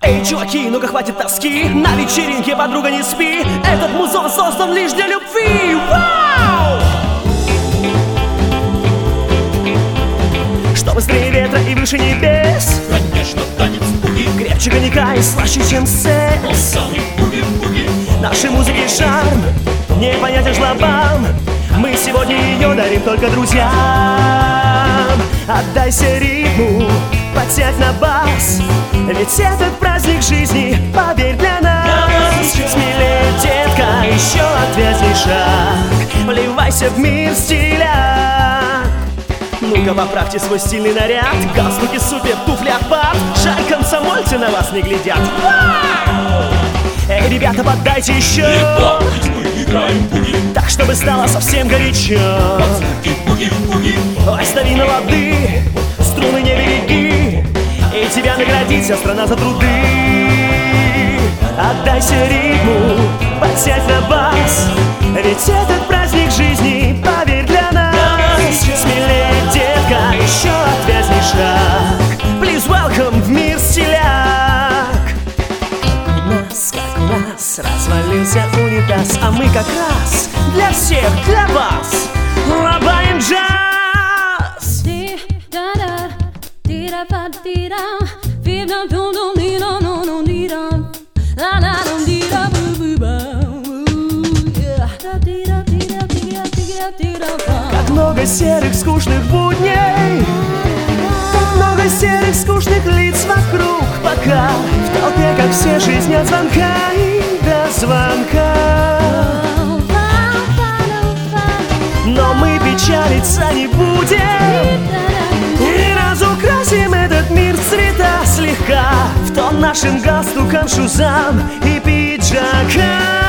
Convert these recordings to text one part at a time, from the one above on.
Эй, чуваки, ну-ка хватит тоски. На вечеринке, подруга, не спи. Этот музон создан лишь для любви. Вау! Что быстрее ветра и выше небес. Конечно, танец буги. Крепче коньяка и слаще, чем секс. Самый буги-буги. Нашей музыки шарм непонятен жлобам. Мы сегодня ее дарим только друзьям. Отдайся ритму, подсядь на бас. Ведь этот праздник жизни, поверь, для нас. Смелее, детка, еще отвязней шаг. Вливайся в мир стиля. Ну-ка поправьте свой стильный наряд. Галстуки супер, туфли апат. Жаль, комсомольцы на вас не глядят. Эй, ребята, поддайте еще. Мы играем буги. Так, чтобы стало совсем горячо. Пацанки, буги-буги. Ой, стави на лады, струны не береги. И тебя наградит вся страна за труды. Отдайся ритму, подсядь на бас. Ведь этот праздник жизни, поверь, для нас. Смелее, детка, еще отвязней шаг. Please welcome в мир стиляк. Как у нас развалился унитаз, а мы как раз для всех, для вас рубаем джаз. Как много серых скучных будней, так много серых скучных лиц вокруг. Пока в толпе, как все, жизнь от звонка и до звонка. Но мы печалиться не будем и разукрасим этот мир в цвета слегка. В тон нашим галстукам, шузам и пиджакам.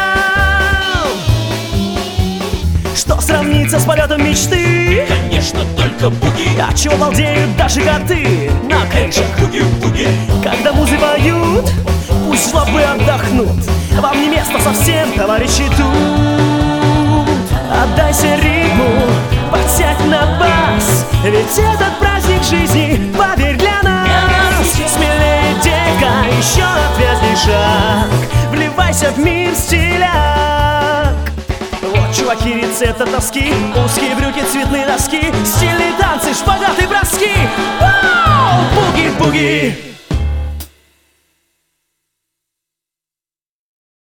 Что сравнится с полетом мечты? Конечно, только буги. А чего балдеют даже коты на крышах? Буги-буги. Когда музы поют, пусть жлобы отдохнут. Вам не место совсем, товарищи, тут. Отдайся ритму, подсядь на бас. Ведь этот праздник жизни, поверь, для нас. Смелее, детка, еще отвязней шаг. Вливайся в мир стиляк. Вот, чуваки, рецепт от тоски. Узкие брюки, цветные носки. Стильные танцы, шпагаты, броски. Вау! Буги-буги!